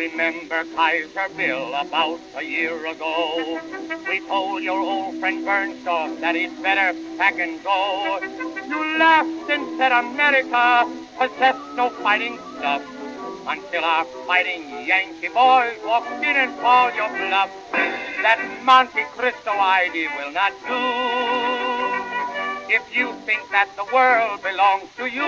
remember Kaiser Bill about a year ago. We told your old friend Bernstoff that he'd better pack and go. You laughed and said America possessed no fighting stuff until our fighting Yankee boys walked in and called your bluff. That Monte Cristo idea will not do if you think that the world belongs to you.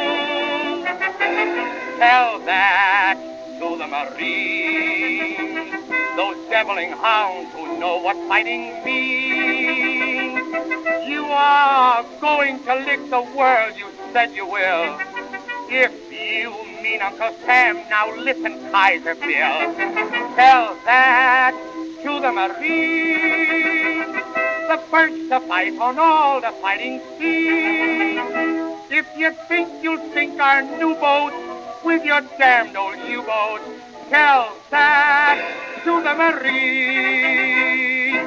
Tell that to the Marines, those deviling hounds who know what fighting means. You are going to lick the world, you said you will. If you mean Uncle Sam, now listen, Kaiser Bill. Tell that to the Marines, the first to fight on all the fighting seas. If you think you'll sink our new boat with your damned old U-boat, tell that to the Marines.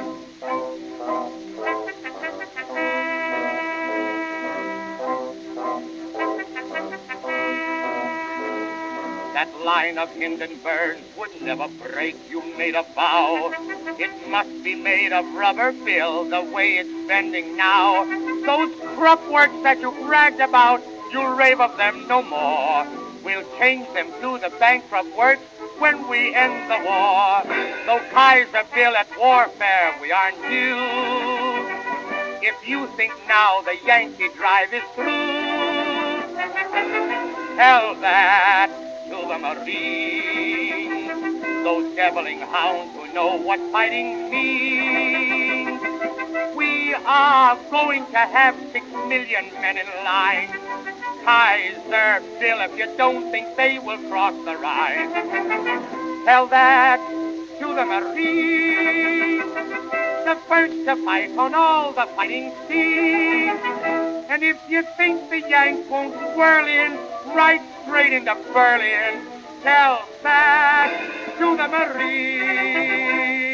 That line of Hindenburg would never break, you made a vow. It must be made of rubber, Bill, the way it's bending now. Those Krupp works that you bragged about, you'll rave of them no more. We'll change them to the bankrupt works when we end the war. Though Kaiser Bill at warfare we aren't due. If you think now the Yankee drive is through, tell that to the Marines, those deviling hounds who know what fighting means. We are going to have 6 million men in line. Kaiser Bill, if you don't think they will cross the Rhine, tell that to the Marines, the first to fight on all the fighting seas. And if you think the Yanks won't whirl in right straight into Berlin, tell that to the Marines.